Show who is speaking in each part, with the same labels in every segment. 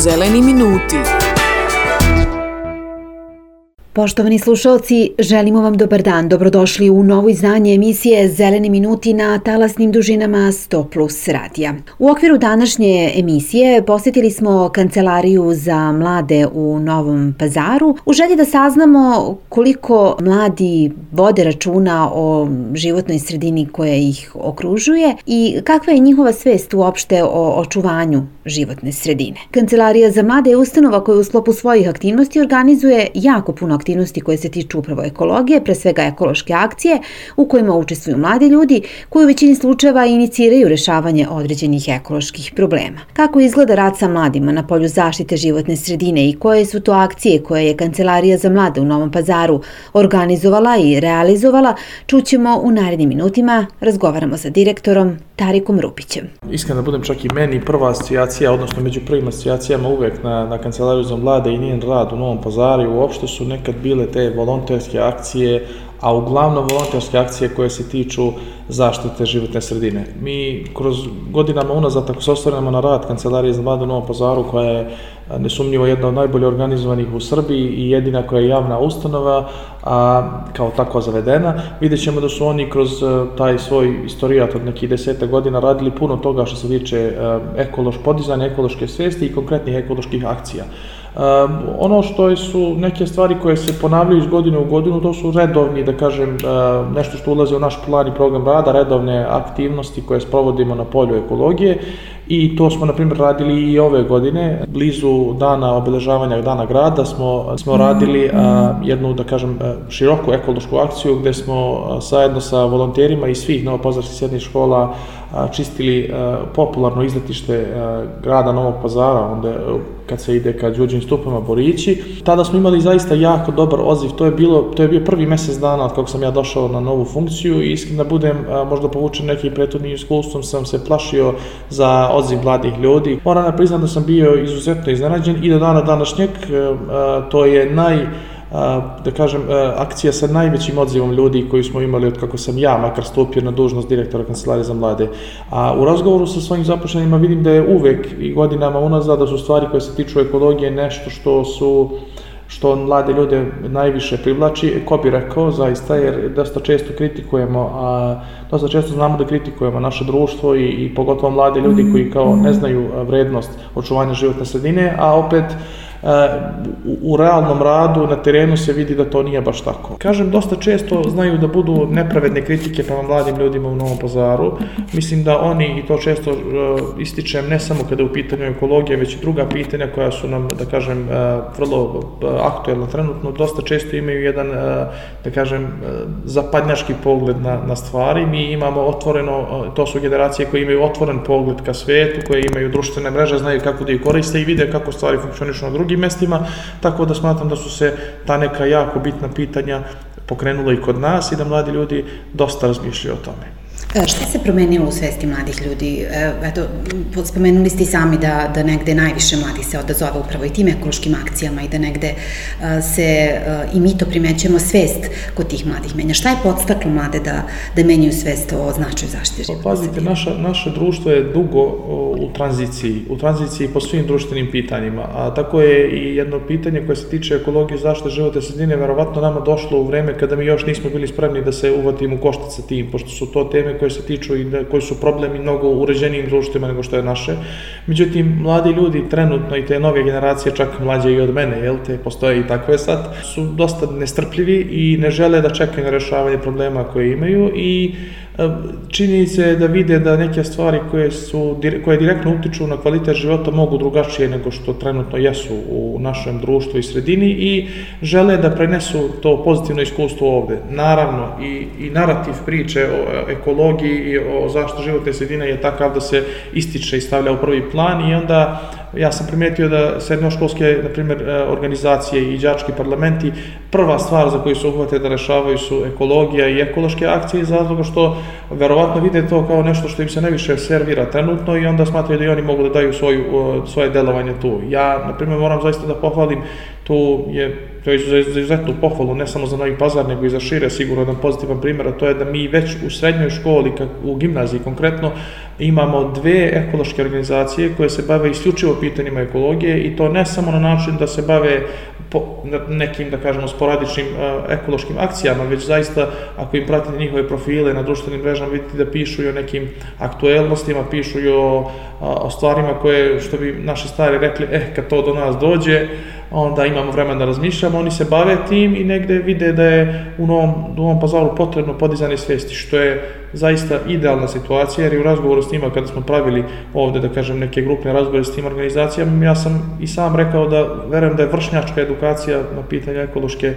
Speaker 1: Zeleni minuti.
Speaker 2: Poštovani slušalci, želimo vam dobar dan. Dobrodošli u novo izdanje emisije Zeleni minuti na talasnim dužinama 100+ radija. U okviru današnje emisije posjetili smo Kancelariju za mlade u Novom Pazaru u želji da saznamo koliko mladi vode računa o životnoj sredini koja ih okružuje i kakva je njihova svest uopšte o očuvanju životne sredine. Kancelarija za mlade je ustanova koja u sklopu svojih aktivnosti organizuje jako puno aktivnosti koje se tiču upravo ekologije, pre svega ekološke akcije u kojima učestvuju mladi ljudi koji u većini slučajeva iniciraju rešavanje određenih ekoloških problema. Kako izgleda rad sa mladima na polju zaštite životne sredine i koje su to akcije koje je Kancelarija za mlade u Novom Pazaru organizovala i realizovala, čućemo u narednim minutima. Razgovaramo sa direktorom Tarikom Rupićem.
Speaker 3: Iskreno da budem, čak i meni prva asocijacija, odnosno među prvim asocijacijama uvek na Kancelariju za mlade i njen rad u Novom Pazaru, uopšte su nekad bile te volonterske akcije, a uglavnom volonterske akcije koje se tiču zaštite životne sredine. Mi kroz godinama unazad, ako se osvrnemo na rad Kancelarije za mlade u Novom Pazaru, koja je nesumnjivo jedna od najbolje organizovanih u Srbiji i jedina koja je javna ustanova, kao tako zavedena, vidjet ćemo da su oni kroz taj svoj istorijat od nekih 10 godina radili puno toga što se tiče podizanja ekološke svesti i konkretnih ekoloških akcija. Ono što su neke stvari koje se ponavljaju iz godine u godinu, to su redovni, da kažem, nešto što ulazi u naš plan i program rada, redovne aktivnosti koje sprovodimo na polju ekologije, i to smo, na primjer, radili i ove godine. Blizu dana obeležavanja Dana grada smo radili jednu, da kažem, široku ekološku akciju gde smo zajedno sa volonterima iz svih novopazarskih srednjih škola čistili popularno izletište grada Novog Pazara, onda kad se ide ka Đurđevim stupama Borići. Tada smo imali zaista jako dobar odziv. To je bio prvi mesec dana od kako sam ja došao na novu funkciju i iskreno da budem možda povučen nekim prethodnim iskustvom, sam se plašio za odziv mladih ljudi. Moram da priznam da sam bio izuzetno iznenađen i do dana današnjeg to je da kažem, akcija sa najvećim odzivom ljudi koji smo imali od kako sam ja makar stupio na dužnost direktora Kancelarije za mlade. A u razgovoru sa svojim zaposlenima vidim da je uvek i godinama unazad da su stvari koje se tiču ekologije nešto što mlade ljude najviše privlači. Ko bi rekao, zaista, jer dosta često znamo da kritikujemo naše društvo i pogotovo mlade ljudi koji kao ne znaju vrednost očuvanja životne sredine, a opet u realnom radu na terenu se vidi da to nije baš tako. Kažem, dosta često znaju da budu nepravedne kritike prema mladim ljudima u Novom Pazaru. Mislim da oni, i to često ističem, ne samo kada je u pitanju ekologije, već i druga pitanja koja su nam, da kažem, vrlo aktuelna trenutno, dosta često imaju jedan, da kažem, zapadnjački pogled na stvari. Mi imamo otvoreno, to su generacije koje imaju otvoren pogled ka svetu, koje imaju društvene mreže, znaju kako da ih koriste i vide kako stvari funkcionišu na drugim mestima, tako da smatram da su se ta neka jako bitna pitanja pokrenula i kod nas i da mladi ljudi dosta razmišljaju o tome.
Speaker 2: Šta se promenilo u svesti mladih ljudi? Eto, spomenuli ste i sami da negde najviše mladih se odazove upravo i tim ekološkim akcijama i da negde se i mi to primećujemo svest kod tih mladih menja. Šta je podstaklo mlade da menjaju svest o značaju zaštite životne sredine?
Speaker 3: Pazite, naše društvo je dugo u tranziciji po svim društvenim pitanjima, a tako je i jedno pitanje koje se tiče ekologije i zaštite životne sredine verovatno nama došlo u vreme kada mi još nismo bili spremni da se uvatimo u koštac sa tim, pošto su to teme koje se tiču i koji su problemi mnogo uređenijim društvima nego što je naše. Međutim, mladi ljudi trenutno i te nove generacije, čak mlađe i od mene, postoje i takve sad, su dosta nestrpljivi i ne žele da čekaju na rešavanje problema koje imaju i čini se da vide da neke stvari koje direktno utiču na kvalitet života mogu drugačije nego što trenutno jesu u našem društvu i sredini i žele da prenesu to pozitivno iskustvo ovde. Naravno, i narativ priče o ekologiji i o zaštiti životne sredine je takav da se ističe i stavlja u prvi plan i onda ja sam primetio da srednjoškolske, na primjer, organizacije i đački parlamenti, prva stvar za koju se uhvate da rešavaju su ekologija i ekološke akcije iz razloga što verovatno vide to kao nešto što im se najviše servira trenutno i onda smatraju da i oni mogu da daju svoje delovanje tu. Ja, na primjer, moram zaista da pohvalim, tu je to je za izuzetnu pohvalu, ne samo za Novi Pazar, nego i za šire, sigurno jedan pozitivan primjer, a to je da mi već u srednjoj školi, u gimnaziji konkretno, imamo 2 ekološke organizacije koje se bave isključivo pitanjima ekologije i to ne samo na način da se bave nekim, da kažemo, sporadičnim ekološkim akcijama, već zaista, ako im pratite njihove profile na društvenim mrežama, vidite da pišu i o nekim aktuelnostima, pišu i o stvarima koje, što bi naši stari rekli, kad to do nas dođe, onda imamo vremena da razmišljamo, oni se bave tim i negde vide da je u Novom Pazaru potrebno podizanje svijesti, što je zaista idealna situacija, jer i u razgovoru s njima, kada smo pravili ovde, da kažem, neke grupne razgovore s tim organizacijama, ja sam i sam rekao da verujem da je vršnjačka edukacija na pitanje ekološke,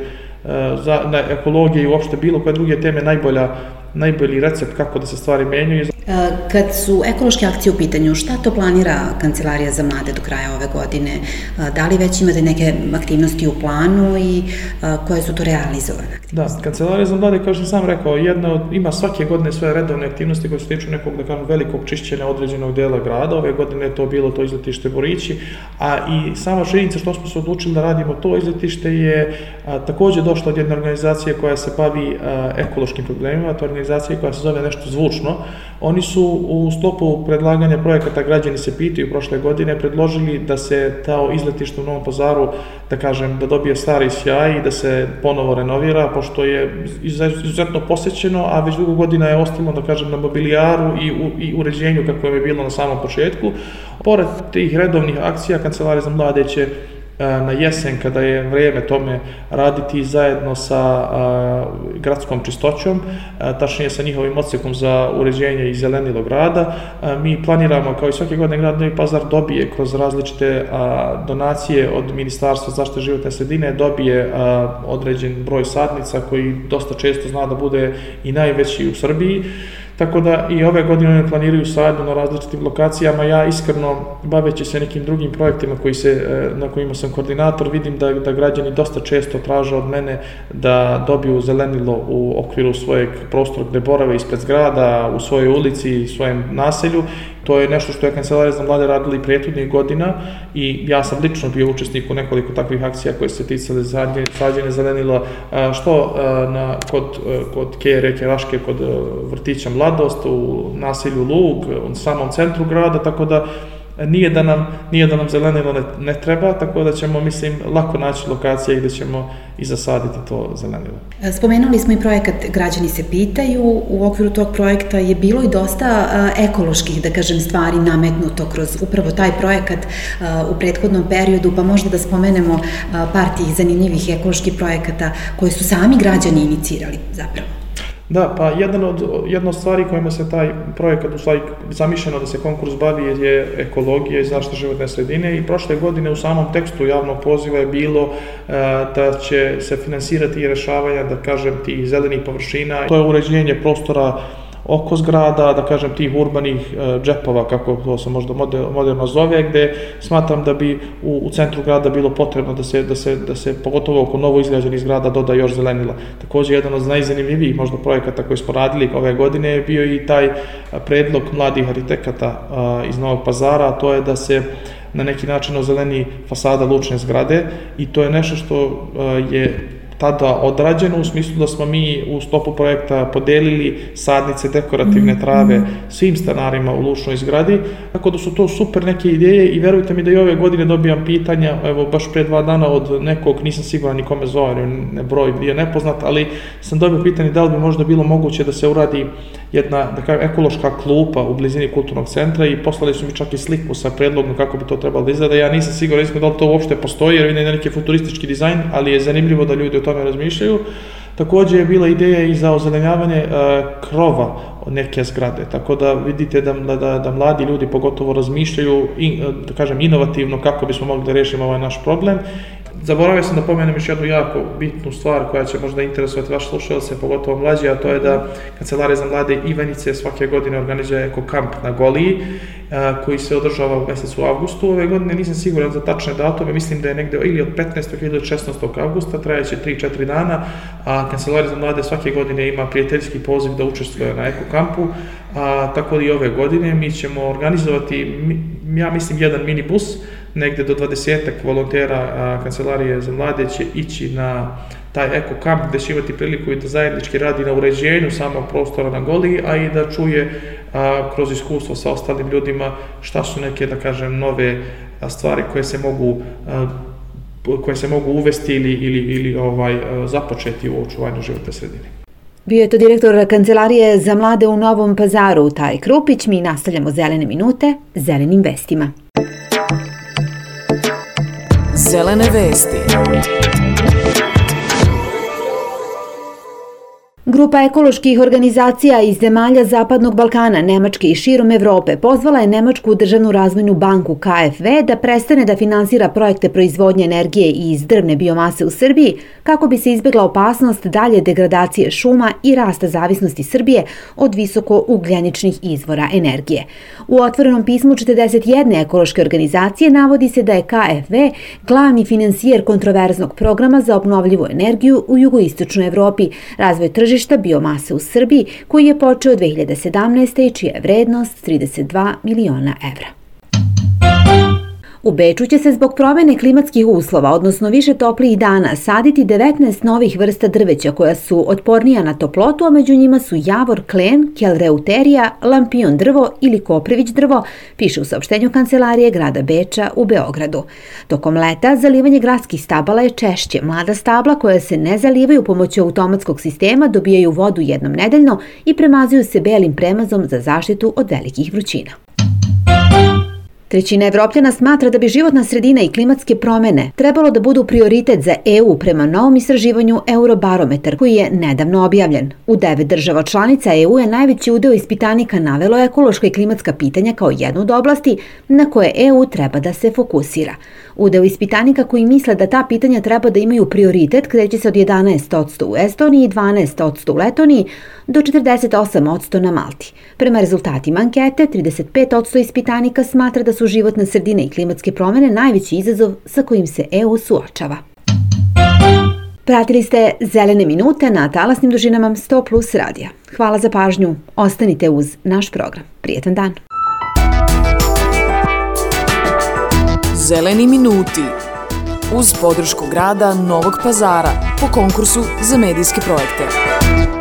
Speaker 3: na ekologije i uopšte bilo koje druge teme najbolji recept kako da se stvari menjaju.
Speaker 1: Kad su ekološke akcije u pitanju, šta to planira Kancelarija za mlade do kraja ove godine? Da li već imate neke aktivnosti u planu i koje su to realizovane?
Speaker 3: Da, Kancelarija za mlade, kao što sam rekao, ima svake godine svoje redovne aktivnosti koje se tiču nekog, da kažem, velikog čišćenja određenog dela grada. Ove godine je to bilo to izletište Borići, a i sama činjenica što smo se odlučili da radimo to izletište je takođe došla od jedne organizacije koja se bavi ekološkim problemima, to je organizacija koja se zove nešto zvučno. Oni su u sklopu predlaganja projekata Građani se pitaju prošle godine predložili da se to izletište u Novom Pazaru, da kažem, da dobije stari sjaj i da se ponovo renovira, pošto je izuzetno posećeno, a već dugo godina je ostalo, da kažem, na mobilijaru i uređenju kako je bilo na samom početku. Pored tih redovnih akcija, Kancelarija za mlade će na jesen, kada je vrijeme tome, raditi zajedno sa gradskom čistoćom, tačnije sa njihovim odsekom za uređenje i zelenilo grada. Mi planiramo, kao i svake godine, grad Novi Pazar dobije kroz različite donacije od Ministarstva zaštite životne sredine, dobije određen broj sadnica koji dosta često zna da bude i najveći u Srbiji. Tako da i ove godine oni planiraju sadnju na različitim lokacijama. Ja iskreno, baveći se nekim drugim projektima na kojima sam koordinator, vidim da građani dosta često traže od mene da dobiju zelenilo u okviru svojeg prostora gde borave ispred zgrada, u svojoj ulici i svojem naselju. To je nešto što je Kancelarija za mlade radila i prethodnih godina i ja sam lično bio učesnik u nekoliko takvih akcija koje se ticale sađenja zelenila, što kod Keje reke Raške, kod vrtića Mladost, u naselju Lug, u samom centru grada, tako da nije da nam zelenilo ne treba, tako da ćemo, mislim, lako naći lokacije gde ćemo i zasaditi to zelenilo.
Speaker 1: Spomenuli smo i projekat Građani se pitaju. U okviru tog projekta je bilo i dosta ekoloških, da kažem, stvari nametnuto kroz upravo taj projekat u prethodnom periodu, pa možda da spomenemo par tih zanimljivih ekoloških projekata koje su sami građani inicirali zapravo.
Speaker 3: Da, pa jedna od stvari kojima se taj projekat, u stvari zamišljeno da se konkurs bavi, je ekologija i zaštita životne sredine i prošle godine u samom tekstu javnog poziva je bilo da će se finansirati i rešavanje, da kažem, tih zelenih površina. To je uređenje prostora oko zgrada, da kažem, tih urbanih džepova, kako to se možda moderno zove, gde smatram da bi u centru grada bilo potrebno da se pogotovo oko novo izgrađenih zgrada doda još zelenila. Takođe, jedan od najzanimljivijih možda projekata koji smo radili ove godine je bio i taj predlog mladih arhitekata iz Novog Pazara, a to je da se na neki način ozeleni fasada lučne zgrade i to je nešto što je tada odrađeno u smislu da smo mi u sklopu projekta podelili sadnice, dekorativne trave svim stanarima u lučnoj zgradi, tako da su to super neke ideje i verujte mi da i ove godine dobijam pitanja, evo baš pre 2 dana od nekog, nisam siguran ni kome zove, broj je nepoznat, ali sam dobio pitanje da li bi možda bilo moguće da se uradi jedna, da kažem, ekološka klupa u blizini kulturnog centra i poslali su mi čak i sliku sa predlogom kako bi to trebalo da izgleda. Ja nisam siguran da li to uopšte postoji, jer vidim da je neki futuristički dizajn, ali je zanimljivo da ljudi o tome razmišljaju. Takođe je bila ideja i za ozelenjavanje krova od neke zgrade, tako da vidite da mladi ljudi pogotovo razmišljaju, da kažem, inovativno kako bismo mogli da rešimo ovaj naš problem. Zaboravio sam da pomenem još jednu jako bitnu stvar koja će možda interesovati vaš slušalce, pogotovo mlađi, a to je da Kancelarija za mlade Ivanice svake godine organizuje ekokamp na Goliji, koji se održava u mesecu avgustu. Ove godine nisam siguran za tačne datume, mislim da je negde ili od 15. ili od 16. avgusta, trajeće 3-4 dana, a Kancelarija za mlade svake godine ima prijateljski poziv da učestvuje na ekokampu, tako da i ove godine mi ćemo organizovati, ja mislim, jedan minibus negde do 20 volontera Kancelarije za mlade će ići na taj eko kamp gde će imati priliku i da zajednički radi na uređenju samog prostora na Goliji, a i da čuje kroz iskustvo sa ostalim ljudima šta su neke, da kažem, nove stvari koje se mogu uvesti ili započeti u očuvanju životne sredine.
Speaker 2: Bio je to direktor Kancelarije za mlade u Novom Pazaru, Taj Krupić. Mi nastavljamo Zelene minute zelenim vestima.
Speaker 4: Zelene vesti.
Speaker 2: Grupa ekoloških organizacija iz zemalja Zapadnog Balkana, Nemačke i širom Evrope pozvala je Nemačku državnu razvojnu banku KfW da prestane da finansira projekte proizvodnje energije iz drvne biomase u Srbiji kako bi se izbjegla opasnost dalje degradacije šuma i rasta zavisnosti Srbije od visoko ugljeničnih izvora energije. U otvorenom pismu 41 ekološke organizacije navodi se da je KfW glavni finansijer kontroverznog programa za obnovljivu energiju u jugoistočnoj Evropi, razvoj tržišta biomase u Srbiji, koji je počeo 2017. i čija je vrednost 32 miliona evra. U Beču će se zbog promene klimatskih uslova, odnosno više toplijih dana, saditi 19 novih vrsta drveća koja su otpornija na toplotu, a među njima su javor klen, kelreuterija, lampion drvo ili koprivić drvo, piše u saopštenju Kancelarije grada Beča u Beogradu. Tokom leta zalivanje gradskih stabala je češće. Mlada stabla koja se ne zalivaju pomoću automatskog sistema dobijaju vodu jednom nedeljno i premazuju se belim premazom za zaštitu od velikih vrućina. Trećina Evropljana smatra da bi životna sredina i klimatske promene trebalo da budu prioritet za EU prema novom istraživanju Eurobarometar koji je nedavno objavljen. U 9 država članica EU je najveći udeo ispitanika navelo ekološka i klimatska pitanja kao jednu od oblasti na koje EU treba da se fokusira. Udeo ispitanika koji misle da ta pitanja treba da imaju prioritet kreće se od 11% u Estoniji i 12% u Letoniji do 48% na Malti. Prema rezultatima ankete, 35% ispitanika smatra da su životna sredina i klimatske promene najveći izazov sa kojim se EU suočava. Pratili ste Zelene minute na talasnim dužinama 100+ radija. Hvala za pažnju. Ostanite uz naš program. Prijetan dan.
Speaker 4: Zeleni minuti uz podršku grada Novog Pazara po konkursu za medijske projekte.